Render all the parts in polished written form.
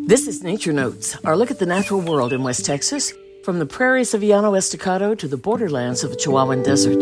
This is Nature Notes, our look at the natural world in West Texas, from the prairies of Llano Estacado to the borderlands of the Chihuahuan Desert.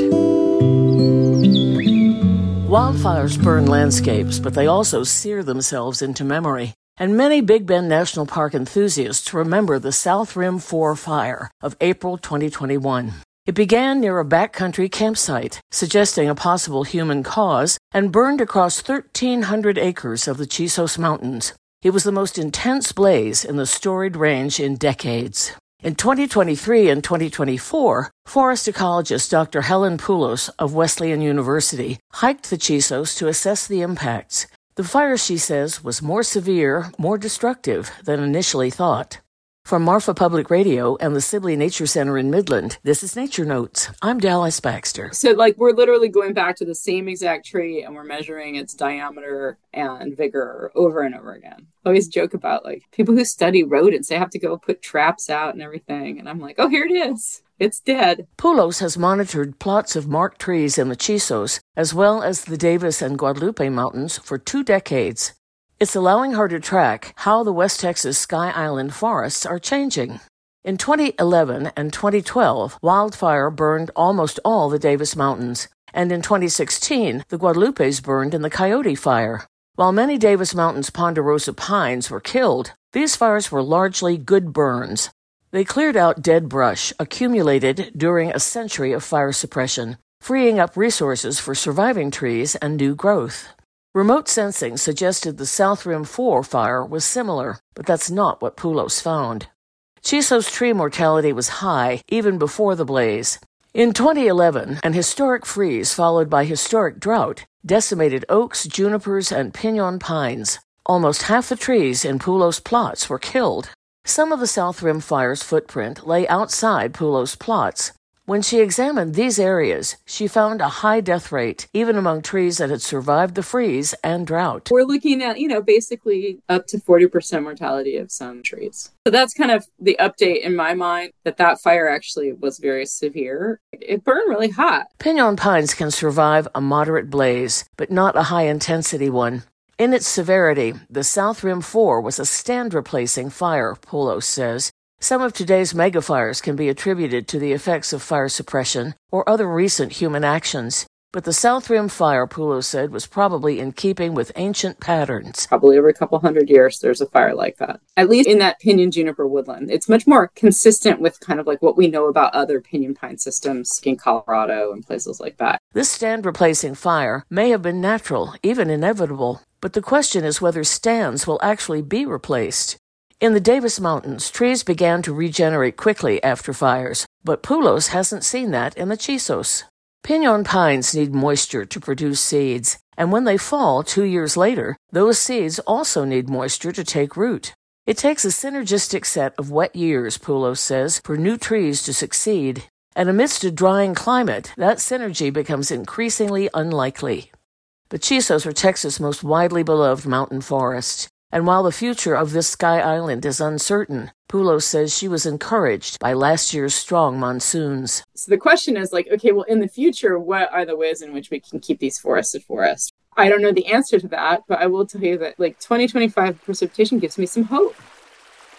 Wildfires burn landscapes, but they also sear themselves into memory. And many Big Bend National Park enthusiasts remember the South Rim 4 fire of April 2021. It began near a backcountry campsite, suggesting a possible human cause, and burned across 1,300 acres of the Chisos Mountains. It was the most intense blaze in the storied range in decades. In 2023 and 2024, forest ecologist Dr. Helen Poulos of Wesleyan University hiked the Chisos to assess the impacts. The fire, she says, was more severe, more destructive than initially thought. From Marfa Public Radio and the Sibley Nature Center in Midland, this is Nature Notes. I'm Dallas Baxter. So, we're literally going back to the same exact tree and we're measuring its diameter and vigor over and over again. I always joke about, people who study rodents, they have to go put traps out and everything. And I'm like, oh, here it is. It's dead. Poulos has monitored plots of marked trees in the Chisos, as well as the Davis and Guadalupe Mountains, for 2 decades. It's allowing her to track how the West Texas Sky Island forests are changing. In 2011 and 2012, wildfire burned almost all the Davis Mountains, and in 2016, the Guadalupes burned in the Coyote Fire. While many Davis Mountains ponderosa pines were killed, these fires were largely good burns. They cleared out dead brush accumulated during a century of fire suppression, freeing up resources for surviving trees and new growth. Remote sensing suggested the South Rim 4 fire was similar, but that's not what Poulos found. Chisos tree mortality was high even before the blaze. In 2011, an historic freeze followed by historic drought decimated oaks, junipers, and pinon pines. Almost half the trees in Poulos' plots were killed. Some of the South Rim fire's footprint lay outside Poulos' plots. When she examined these areas, she found a high death rate, even among trees that had survived the freeze and drought. We're looking at, basically up to 40% mortality of some trees. So that's kind of the update in my mind, that fire actually was very severe. It burned really hot. Pinon pines can survive a moderate blaze, but not a high-intensity one. In its severity, the South Rim 4 was a stand-replacing fire, Poulos says. Some of today's megafires can be attributed to the effects of fire suppression or other recent human actions. But the South Rim fire, Poulos said, was probably in keeping with ancient patterns. Probably every couple hundred years there's a fire like that. At least in that pinyon juniper woodland. It's much more consistent with kind of what we know about other pinyon pine systems in Colorado and places like that. This stand-replacing fire may have been natural, even inevitable. But the question is whether stands will actually be replaced. In the Davis Mountains, trees began to regenerate quickly after fires, but Poulos hasn't seen that in the Chisos. Pinon pines need moisture to produce seeds, and when they fall 2 years later, those seeds also need moisture to take root. It takes a synergistic set of wet years, Poulos says, for new trees to succeed. And amidst a drying climate, that synergy becomes increasingly unlikely. The Chisos are Texas' most widely beloved mountain forest. And while the future of this Sky Island is uncertain, Poulos says she was encouraged by last year's strong monsoons. So the question is in the future, what are the ways in which we can keep these forests a forest? I don't know the answer to that, but I will tell you that 2025 precipitation gives me some hope.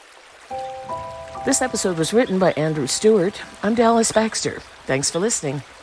This episode was written by Andrew Stewart. I'm Dallas Baxter. Thanks for listening.